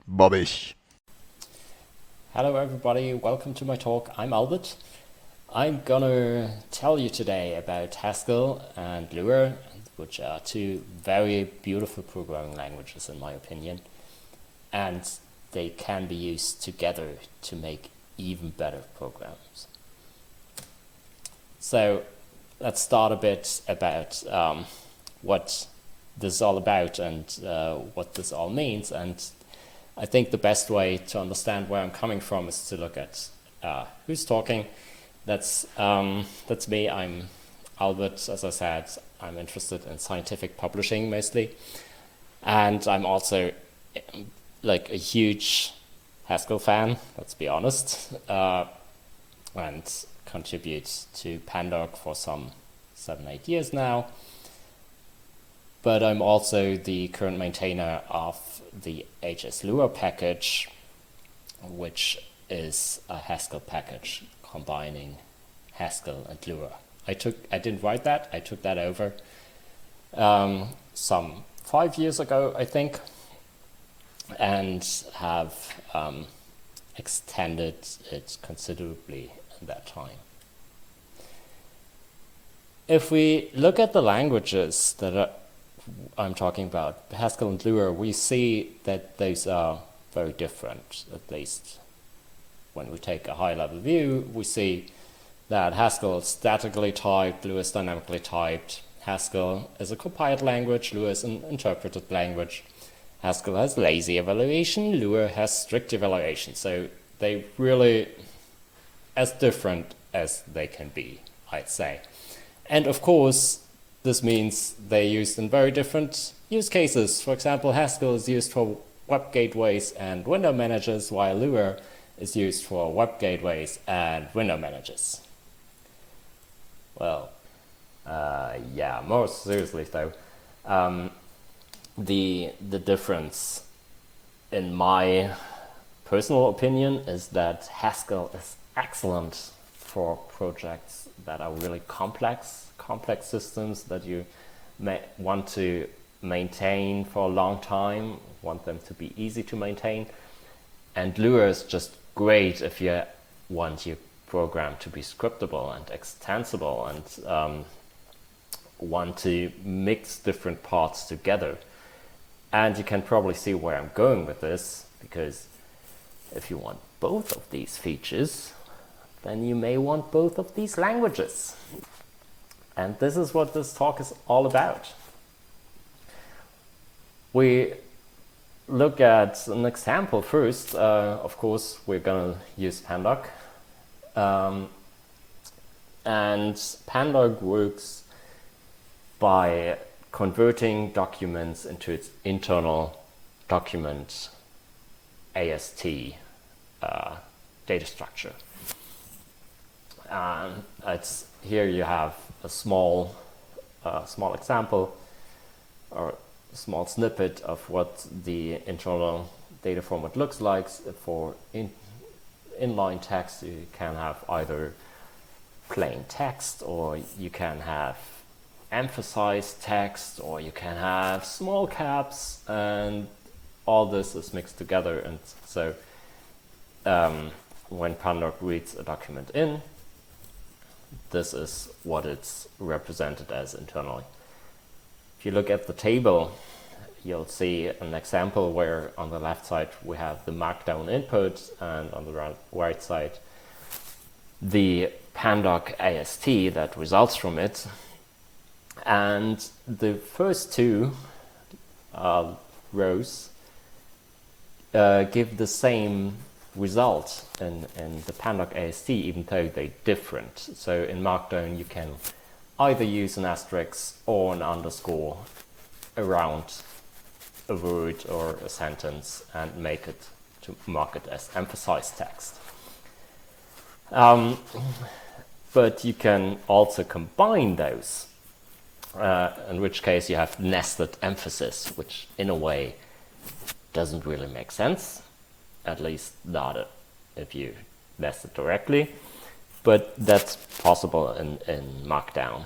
Bobbish. Hello everybody, welcome to my talk. I'm Albert. I'm gonna tell you today about Haskell and Lua, which are two very beautiful programming languages in my opinion, and they can be used together to make even better programs. So let's start a bit about what this is all about and what this all means. And I think the best way to understand where I'm coming from is to look at who's talking. That's me. I'm Albert. As I said, I'm interested in scientific publishing mostly, and I'm also like a huge Haskell fan. Let's be honest, and contribute to Pandoc for some 7-8 years now. But I'm also the current maintainer of the HSLua package, which is a Haskell package combining Haskell and Lua. I didn't write that, I took that over some 5 years ago, I think, and have extended it considerably in that time. If we look at the languages that I'm talking about, Haskell and Lua, we see that those are very different. At least when we take a high-level view, we see that Haskell is statically typed, Lua is dynamically typed. Haskell is a compiled language, Lua is an interpreted language. Haskell has lazy evaluation, Lua has strict evaluation. So they really as different as they can be, I'd say. And of course, this means they're used in very different use cases. For example, Haskell is used for web gateways and window managers, while Lua is used for web gateways and window managers. Well, yeah, more seriously though, the difference in my personal opinion is that Haskell is excellent for projects that are really complex systems that you may want to maintain for a long time, want them to be easy to maintain. And Lua is just great if you want your program to be scriptable and extensible and want to mix different parts together. And you can probably see where I'm going with this, because if you want both of these features, then you may want both of these languages. And this is what this talk is all about. We look at an example first. Of course, we're going to use Pandoc. And Pandoc works by converting documents into its internal document AST data structure. Here you have a small example or a small snippet of what the internal data format looks like. For inline text, you can have either plain text, or you can have emphasized text, or you can have small caps, and all this is mixed together. And so when Pandoc reads a document in, this is what it's represented as internally. If you look at the table, you'll see an example where on the left side we have the markdown input, and on the right side the Pandoc AST that results from it. And the first two rows give the same result in the Pandoc AST, even though they're different. So in Markdown, you can either use an asterisk or an underscore around a word or a sentence and make it to mark it as emphasized text. But you can also combine those, in which case you have nested emphasis, which in a way doesn't really make sense. At least not if you nest it directly, but that's possible in Markdown.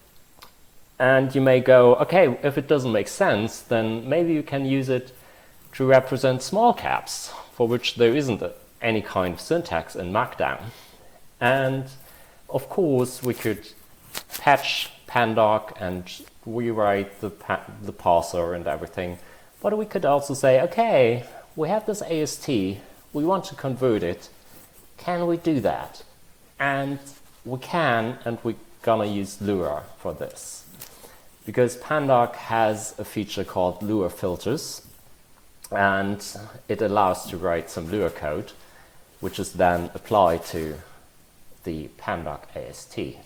And you may go, okay, if it doesn't make sense, then maybe you can use it to represent small caps, for which there isn't any kind of syntax in Markdown. And of course, we could patch pandoc and rewrite the parser and everything. But we could also say, okay, we have this AST, we want to convert it. Can we do that? And we can, and we're gonna use Lua for this. Because pandoc has a feature called Lua filters, and it allows to write some Lua code, which is then applied to the pandoc AST.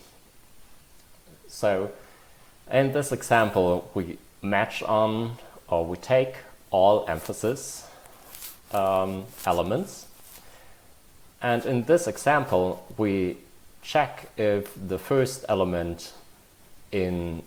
So in this example, we match on, or we take all emphasis elements. And in this example, we check if the first element in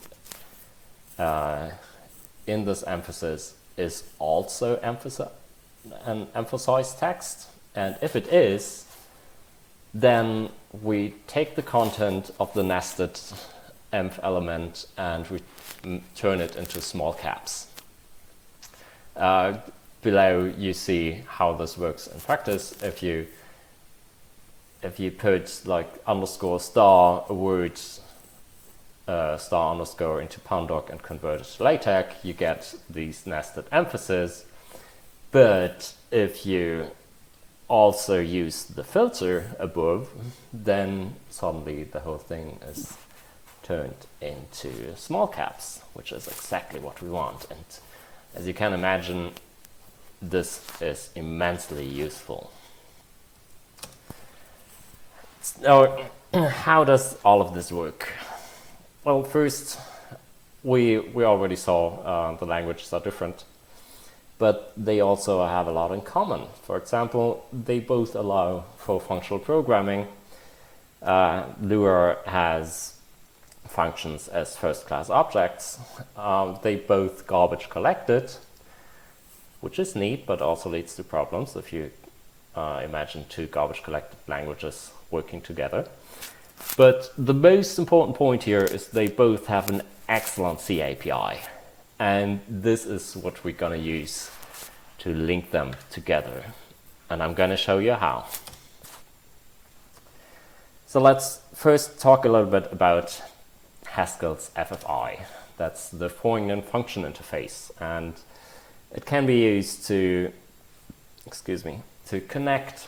this emphasis is also an emphasized text. And if it is, then we take the content of the nested env element and we turn it into small caps. Below you see how this works in practice. If you put like underscore star a word star underscore into pandoc and convert it to LaTeX, you get these nested emphases. But if you also use the filter above, then suddenly the whole thing is turned into small caps, which is exactly what we want. And as you can imagine, this is immensely useful. So, how does all of this work? Well, first, we already saw the languages are different, but they also have a lot in common. For example, they both allow for functional programming. Lua has functions as first-class objects. They both garbage collected, which is neat, but also leads to problems if you imagine two garbage collected languages working together. But the most important point here is they both have an excellent C API. And this is what we're going to use to link them together. And I'm going to show you how. So let's first talk a little bit about Haskell's FFI. That's the foreign function interface. And it can be used to, to connect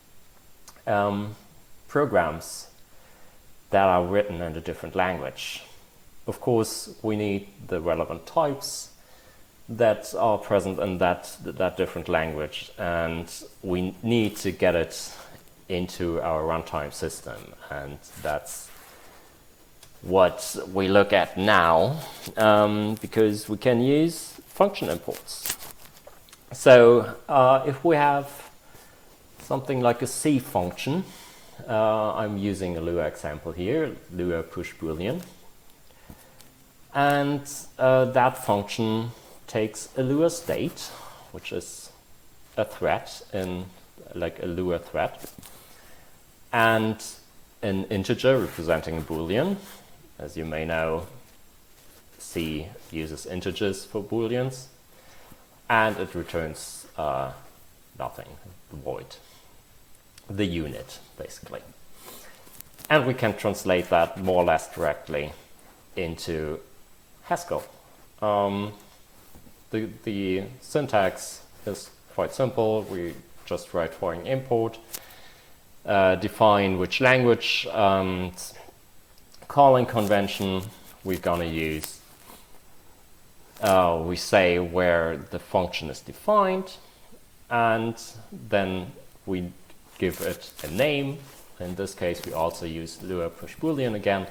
programs that are written in a different language. Of course, we need the relevant types that are present in that different language, and we need to get it into our runtime system, and that's what we look at now, because we can use function imports. So if we have something like a C function, I'm using a Lua example here, Lua push boolean, and that function takes a Lua state, which is a thread in like a Lua thread, and an integer representing a boolean. As you may know, C uses integers for booleans, and it returns nothing, void, the unit basically. And we can translate that more or less directly into Haskell. The syntax is quite simple. We just write foreign import, define which language, calling convention we're gonna use. We say where the function is defined, and then we give it a name. In this case, we also use Lua push boolean again.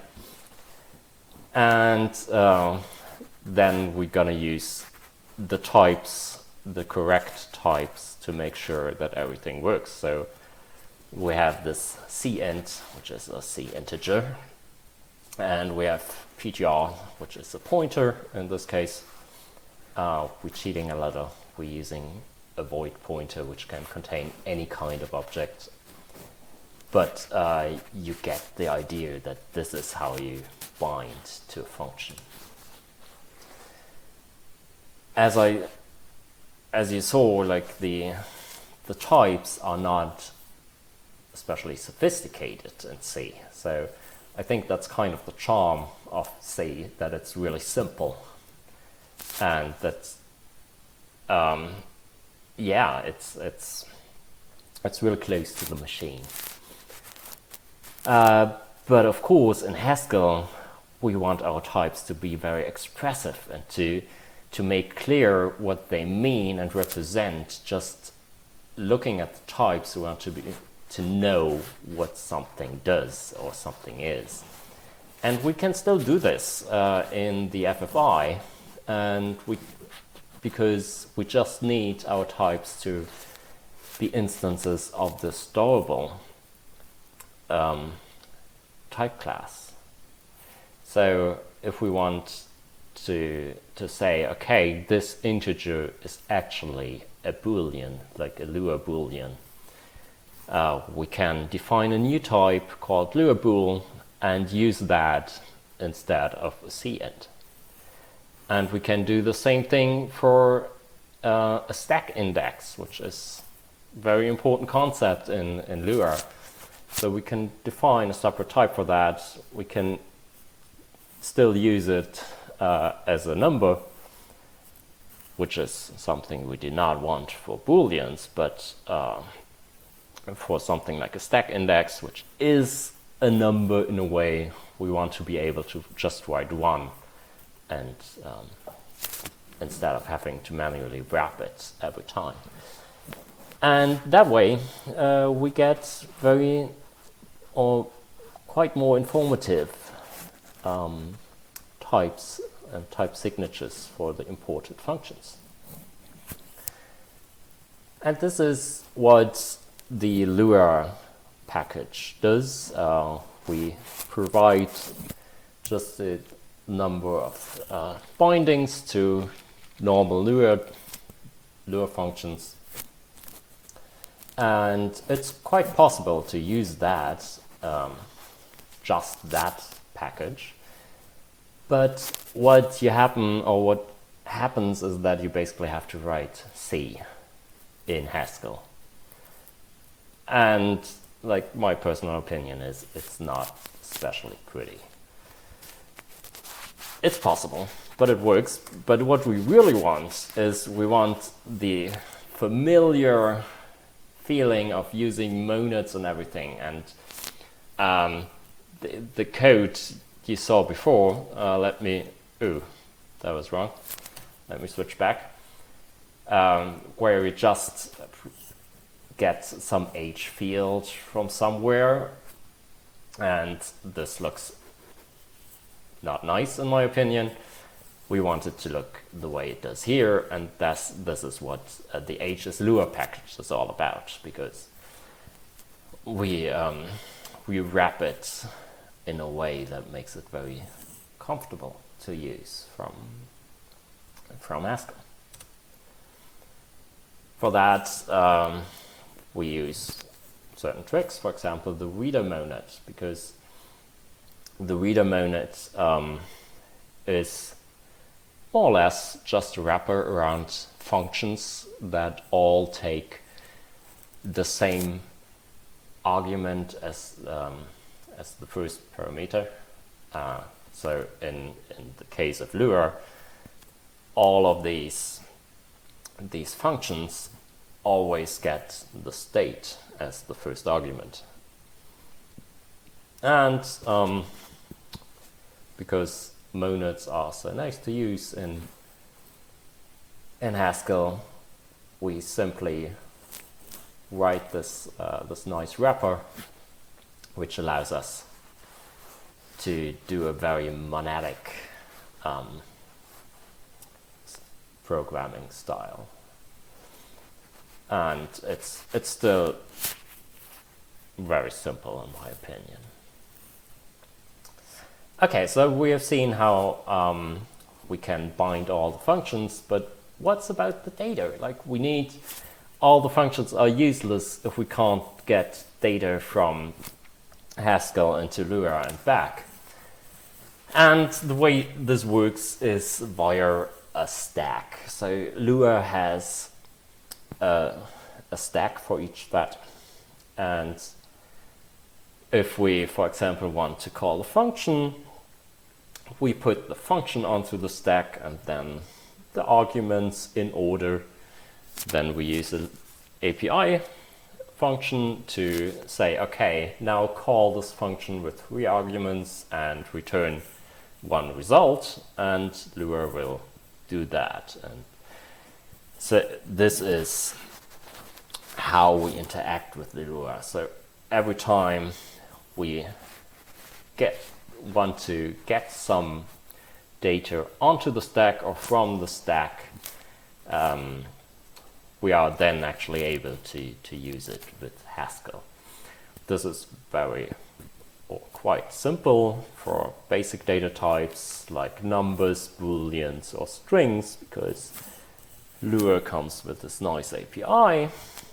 And then we're gonna use the types, the correct types, to make sure that everything works. So we have this cint, which is a C integer, and we have ptr, which is a pointer. In this case, we're cheating a little. We're using a void pointer, which can contain any kind of object. But you get the idea that this is how you bind to a function. As I as you saw, like the types are not especially sophisticated in C. So I think that's kind of the charm of C, that it's really simple, and that yeah, it's really close to the machine. But of course, in Haskell, we want our types to be very expressive and to make clear what they mean and represent. Just looking at the types, we want to know what something does or something is. And we can still do this in the FFI, and because we just need our types to be instances of the storable type class. So if we want to say, okay, this integer is actually a Boolean, like a Lua Boolean, we can define a new type called Lua Bool and use that instead of a cint. And we can do the same thing for a stack index, which is a very important concept in Lua. So we can define a separate type for that. We can still use it as a number, which is something we do not want for Booleans, but for something like a stack index, which is a number in a way, we want to be able to just write one, and instead of having to manually wrap it every time. And that way we get very or quite more informative types and type signatures for the imported functions. And this is what the Lua package does. We provide just a number of bindings to normal Lua functions, and it's quite possible to use that, just that package. But what happens is that you basically have to write C in Haskell. And like, my personal opinion is it's not especially pretty. It's possible, but it works. But what we really want is we want the familiar feeling of using monads and everything. And the code you saw before, that was wrong. Let me switch back. Where we just get some H field from somewhere, and this looks not nice in my opinion. We want it to look the way it does here, and this is what the H is Lua package is all about, because we wrap it in a way that makes it very comfortable to use from Haskell. For that, we use certain tricks, for example, the reader monad, because the reader monad is more or less just a wrapper around functions that all take the same argument as the first parameter. So in the case of Lua, all of these functions always get the state as the first argument. And because monads are so nice to use in Haskell, we simply write this nice wrapper, which allows us to do a very monadic programming style. And it's still very simple in my opinion. Okay, so we have seen how we can bind all the functions, but what's about the data? Like, all the functions are useless if we can't get data from Haskell into Lua and back. And the way this works is via a stack. So Lua has a stack for each thread. And if we, for example, want to call a function, we put the function onto the stack and then the arguments in order. Then we use an API function to say, okay, now call this function with 3 arguments and return 1 result, and Lua will do that. And so this is how we interact with Lua. So every time we want to get some data onto the stack or from the stack, we are then actually able to use it with Haskell. This is quite simple for basic data types like numbers, booleans, or strings, because Lua comes with this nice API.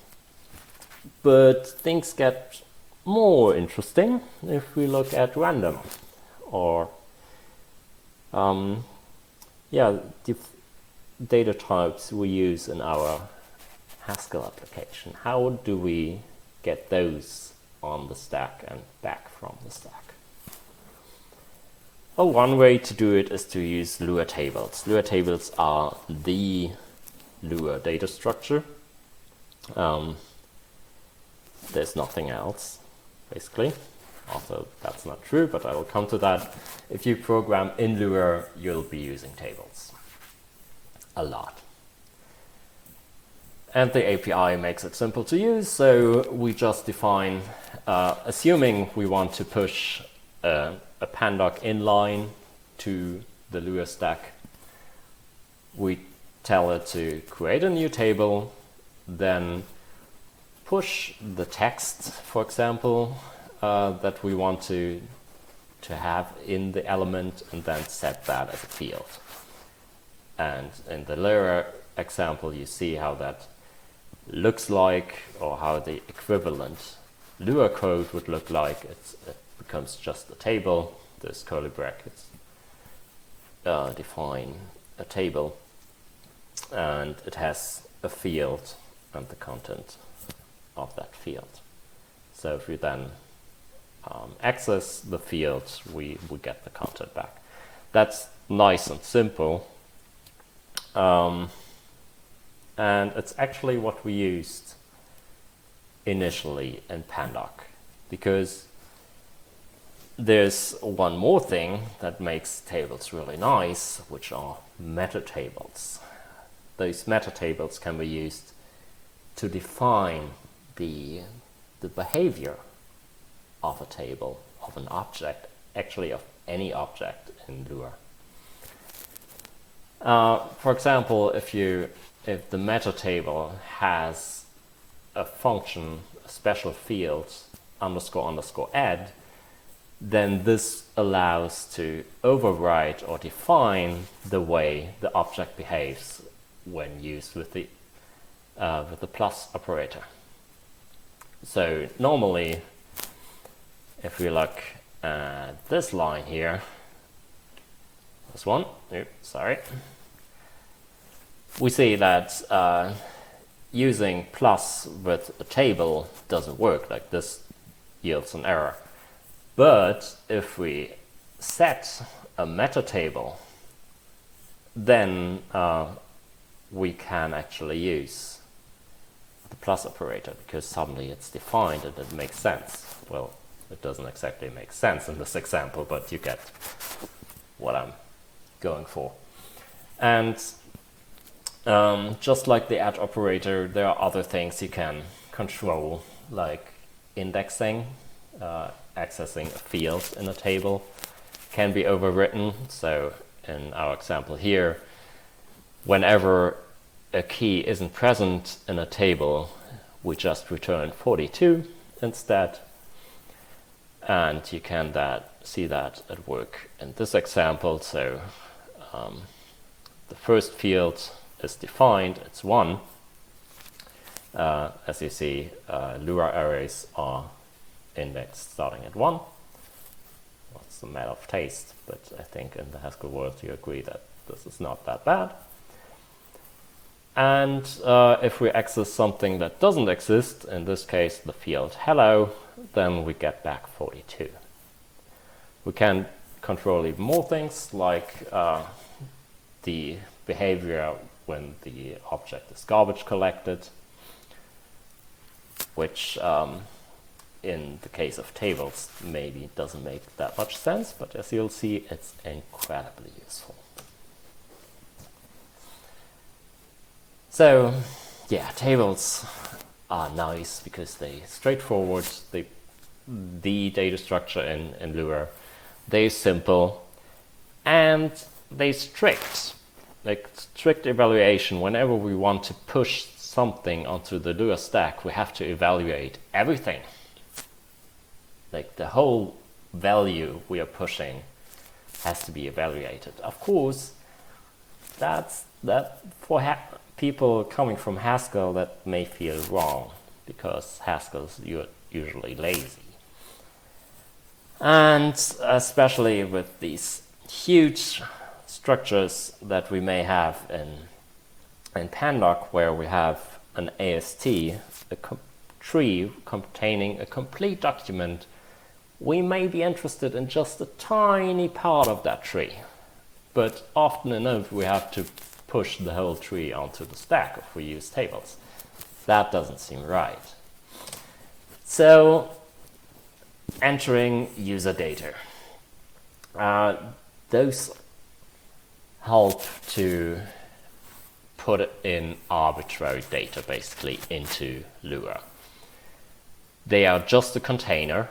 But things get more interesting if we look at random or the data types we use in our Haskell application. How do we get those on the stack and back from the stack? Well, one way to do it is to use Lua tables. Lua tables are the Lua data structure. There's nothing else, basically. Also, that's not true, but I will come to that. If you program in Lua, you'll be using tables a lot. And the API makes it simple to use, so we just define, assuming we want to push a pandoc inline to the Lua stack, we tell it to create a new table, then push the text, for example, that we want to have in the element, and then set that as a field. And in the Lua example, you see how that looks like, or how the equivalent Lua code would look like. It becomes just a table. There's curly brackets define a table, and it has a field and the content of that field. So if we then access the field, we get the content back. That's nice and simple. And it's actually what we used initially in Pandoc, because there's one more thing that makes tables really nice, which are meta tables. Those meta tables can be used to define the behavior of a table, of an object, actually of any object in Lua. For example, if the meta table has a function, a special field, __add, then this allows to override or define the way the object behaves when used with the plus operator. So normally, if we look at this line here, this one, we see that using plus with a table doesn't work. Like, this yields an error. But if we set a meta table, then we can actually use the plus operator, because suddenly it's defined and it makes sense. Well, it doesn't exactly make sense in this example, but you get what I'm going for. And just like the add operator, there are other things you can control, like indexing. Accessing a field in a table can be overwritten. So in our example here, whenever a key isn't present in a table, we just return 42 instead. And you can see that at work in this example. So the first field is defined, it's 1. As you see, Lua arrays are indexed starting at 1. Well, it's a matter of taste, but I think in the Haskell world you agree that this is not that bad. And if we access something that doesn't exist, in this case the field hello, then we get back 42. We can control even more things, like the behavior when the object is garbage collected, which in the case of tables maybe doesn't make that much sense, but as you'll see, it's incredibly useful. So yeah, tables are nice because they're straightforward, the data structure in Lua, they're simple, and they're strict. Like strict evaluation. Whenever we want to push something onto the Lua stack, we have to evaluate everything. Like the whole value we are pushing has to be evaluated. Of course, that for people coming from Haskell, that may feel wrong because Haskell is usually lazy. And especially with these huge structures that we may have in Pandoc, where we have an AST, a tree containing a complete document, we may be interested in just a tiny part of that tree. But often enough, we have to push the whole tree onto the stack if we use tables. That doesn't seem right. So, entering user data. Those help to put in arbitrary data basically into Lua. They are just a container,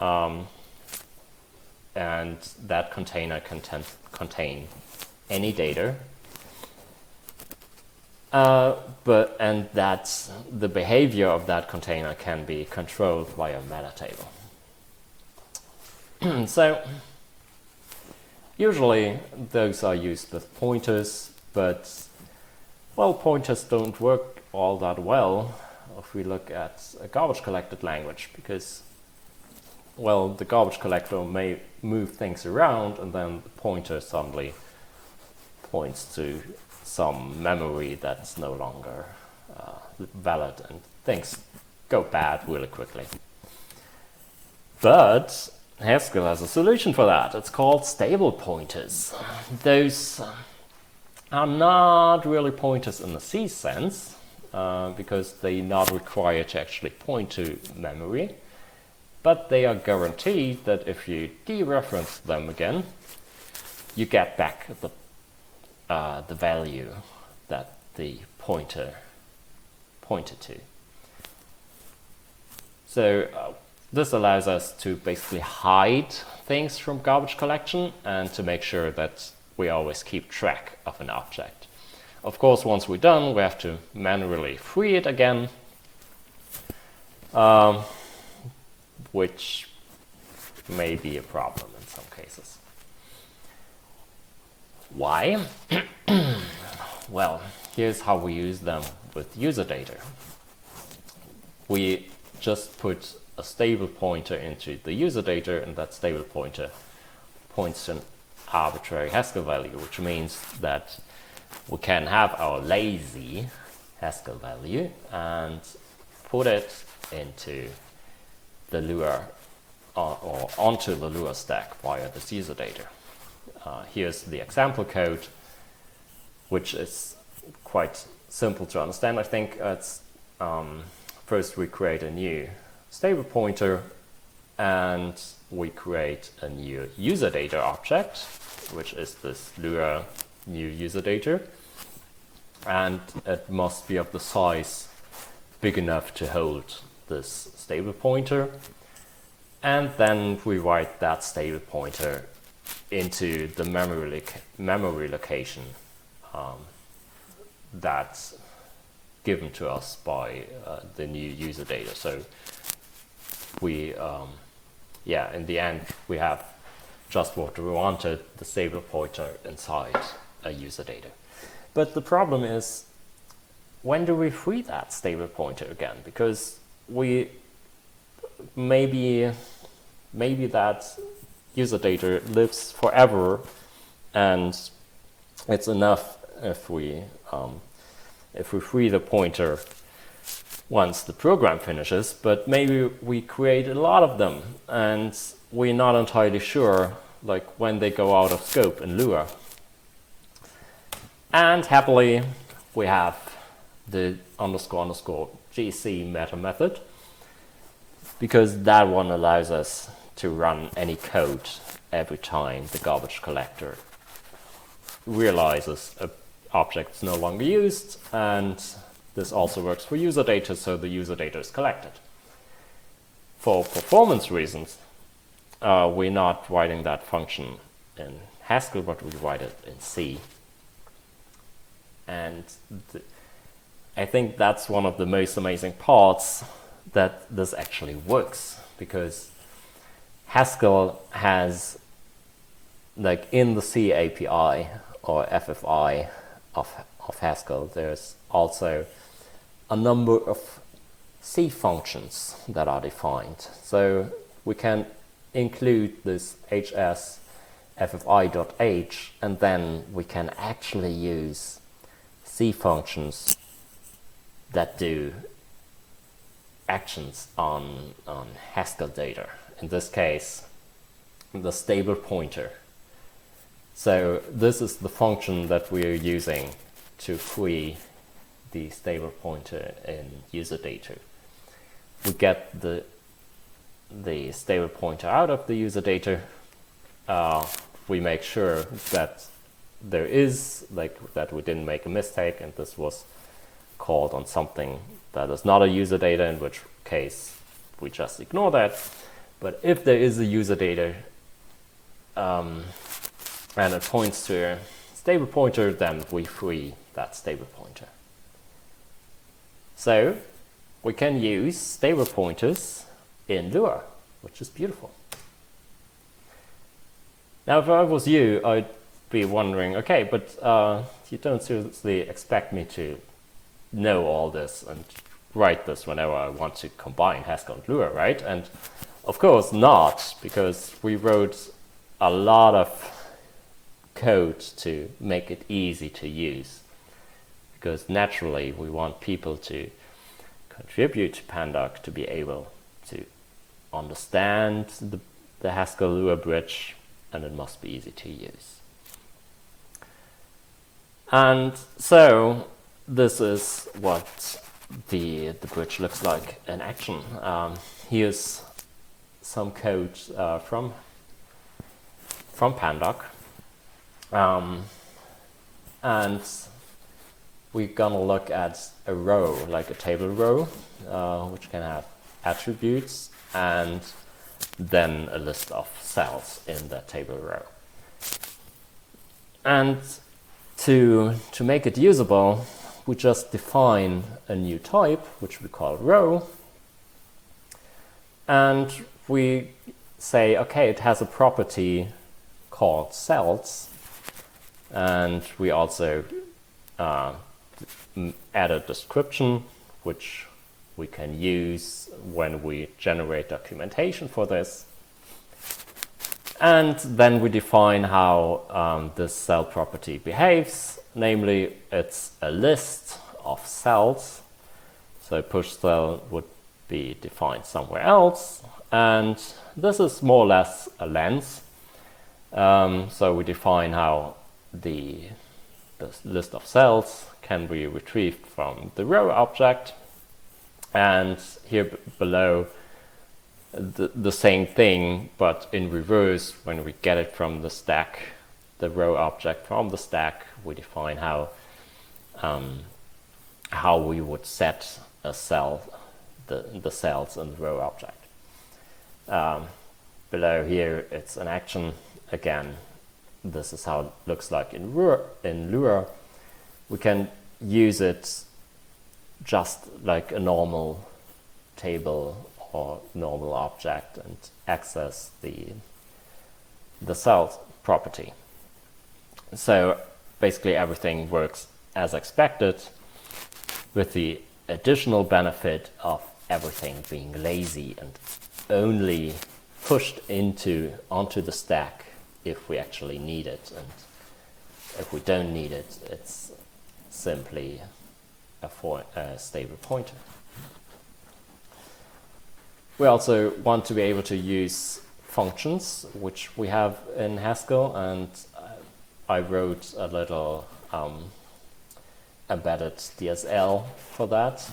and that container can contain any data. And that's the behavior of that container can be controlled via metatable. So usually those are used with pointers, but well, pointers don't work all that well if we look at a garbage collected language, because well, the garbage collector may move things around and then the pointer suddenly points to some memory that's no longer valid, and things go bad really quickly. But Haskell has a solution for that. It's called stable pointers. Those are not really pointers in the C sense, because they're not required to actually point to memory, but they are guaranteed that if you dereference them again, you get back the value that the pointer pointed to. So this allows us to basically hide things from garbage collection and to make sure that we always keep track of an object. Of course, once we're done, we have to manually free it again, which may be a problem in some cases. Why? Well, here's how we use them with user data. We just put a stable pointer into the user data, and that stable pointer points to an arbitrary Haskell value, which means that we can have our lazy Haskell value and put it into the Lua or onto the Lua stack via this user data. Here's the example code, which is quite simple to understand. I think it's first we create a new stable pointer and we create a new user data object, which is this Lua new user data, and it must be of the size big enough to hold this stable pointer, and then we write that stable pointer into the memory location that's given to us by the new user data. So we, in the end, we have just what we wanted, the stable pointer inside a user data. But the problem is, when do we free that stable pointer again? Because we maybe that user data lives forever, and it's enough if we if we free the pointer once the program finishes, but maybe we create a lot of them and we're not entirely sure like when they go out of scope in Lua. And happily we have the __ GC meta method, because that one allows us to run any code every time the garbage collector realizes an object is no longer used, and this also works for user data, so the user data is collected. For performance reasons, we're not writing that function in Haskell, but we write it in C. And I think that's one of the most amazing parts, that this actually works, because Haskell has, like in the C API or FFI of Haskell, there's also a number of C functions that are defined. So we can include this hs ffi.h, and then we can actually use C functions that do actions on Haskell data. In this case, the stable pointer. So this is the function that we are using to free the stable pointer in user data. We get the stable pointer out of the user data. We make sure that there is, like, that we didn't make a mistake and this was called on something that is not a user data, in which case we just ignore that. But if there is a user data and it points to a stable pointer, then we free that stable pointer. So we can use stable pointers in Lua, which is beautiful. Now, if I was you, I'd be wondering, okay, but you don't seriously expect me to know all this and write this whenever I want to combine Haskell and Lua, right? And of course not, because we wrote a lot of code to make it easy to use. Because naturally we want people to contribute to Pandoc, to be able to understand the Haskell Lua bridge, and it must be easy to use. And so this is what the bridge looks like in action. Here's some code from Pandoc. And we're gonna look at a row, like a table row, which can have attributes and then a list of cells in that table row. And to make it usable, we just define a new type, which we call row. And we say, okay, it has a property called cells. And we also add a description, which we can use when we generate documentation for this. And then we define how this cell property behaves. Namely, it's a list of cells. So push cell would be defined somewhere else. And this is more or less a length. So we define how the list of cells can be retrieved from the row object. And here below, the same thing, but in reverse. When we get it from the stack, the row object from the stack, we define how we would set a cell, the cells in the row object. Below here, it's an action. Again, this is how it looks like in Lua. We can use it just like a normal table or normal object and access the cell property. So basically everything works as expected, with the additional benefit of everything being lazy and only pushed onto the stack if we actually need it. And if we don't need it, it's simply a stable pointer. We also want to be able to use functions, which we have in Haskell, and I wrote a little embedded DSL for that.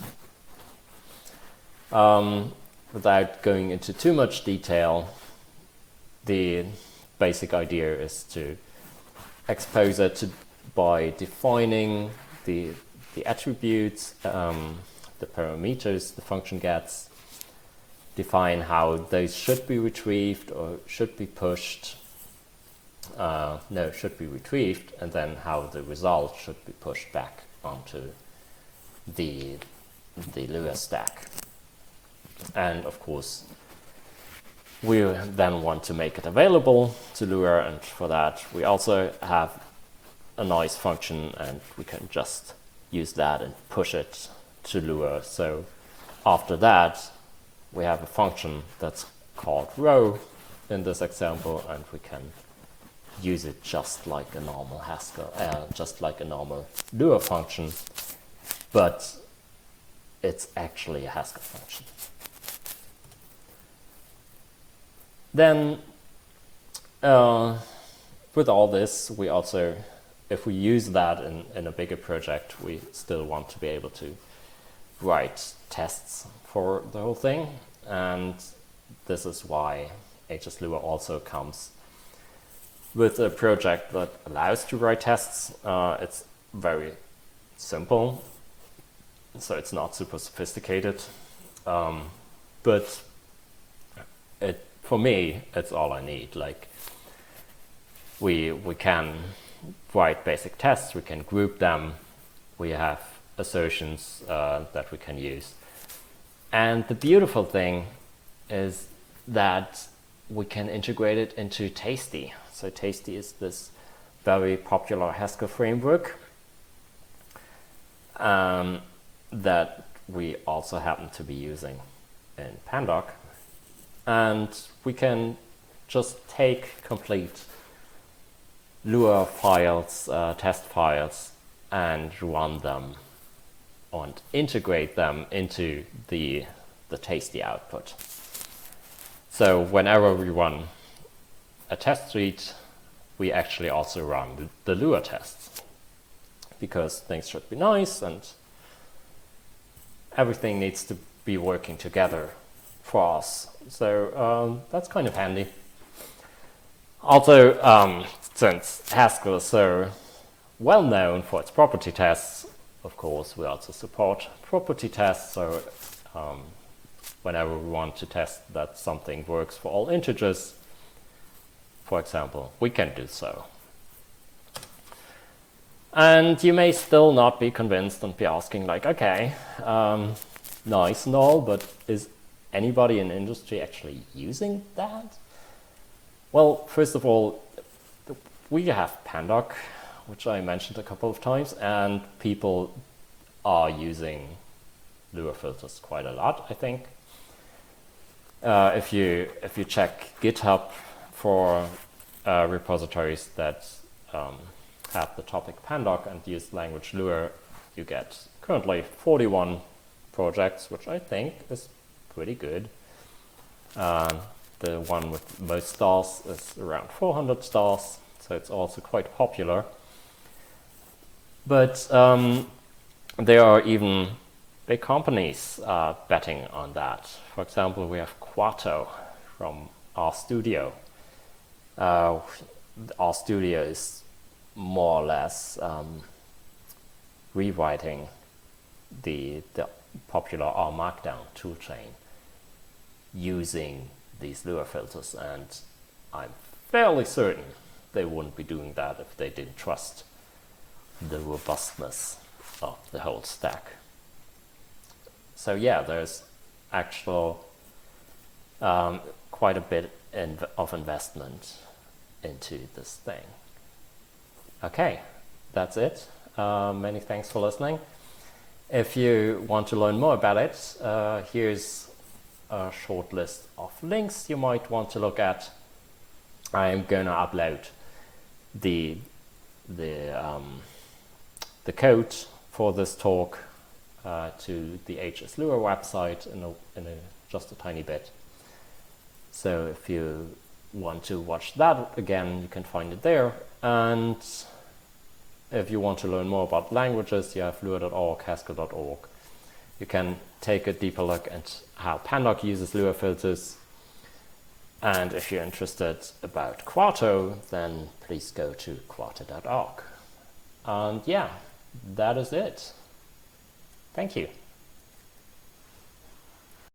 Without going into too much detail, the basic idea is to expose it by defining the attributes, the parameters the function gets, define how those should be retrieved or should be pushed. Should be retrieved, and then how the result should be pushed back onto the Lua stack. And of course, we then want to make it available to Lua, and for that we also have a nice function, and we can just use that and push it to Lua. So after that, we have a function that's called row in this example, and we can use it just like a normal Haskell, just like a normal Lua function, but it's actually a Haskell function. Then, with all this, we also, if we use that in a bigger project, we still want to be able to write tests for the whole thing, and this is why HSLua also comes with a project that allows to write tests. It's very simple, so it's not super sophisticated, but for me, it's all I need. Like, we can write basic tests, we can group them, we have assertions that we can use. And the beautiful thing is that we can integrate it into Tasty. So Tasty is this very popular Haskell framework that we also happen to be using in Pandoc. And we can just take complete Lua files, test files, and run them and integrate them into the Tasty output. So whenever we run a test suite, we actually also run the Lua tests, because things should be nice and everything needs to be working together for us. So that's kind of handy. Also, since Haskell is so well known for its property tests, of course, we also support property tests. So whenever we want to test that something works for all integers, for example, we can do so. And you may still not be convinced and be asking, like, okay, nice and all, but is anybody in industry actually using that? Well, first of all, we have Pandoc, which I mentioned a couple of times, and people are using Lua filters quite a lot, I think. If you check GitHub for repositories that have the topic Pandoc and use language Lua, you get currently 41 projects, which I think is pretty good. The one with most stars is around 400 stars, so it's also quite popular. But there are even big companies betting on that. For example, we have Quarto from RStudio. RStudio is more or less rewriting the popular R Markdown toolchain using these Lua filters, and I'm fairly certain they wouldn't be doing that if they didn't trust the robustness of the whole stack. So yeah, there's actual quite a bit of investment into this thing. Okay, that's it. Many thanks for listening. If you want to learn more about it, here's a short list of links you might want to look at. I'm going to upload the code for this talk to the HS Lua website just a tiny bit. So if you want to watch that again, you can find it there. And if you want to learn more about languages, you have Lua.org, Haskell.org. You can take a deeper look at how Pandoc uses Lua filters. And if you're interested about Quarto, then please go to quarto.org. And yeah, that is it. Thank you.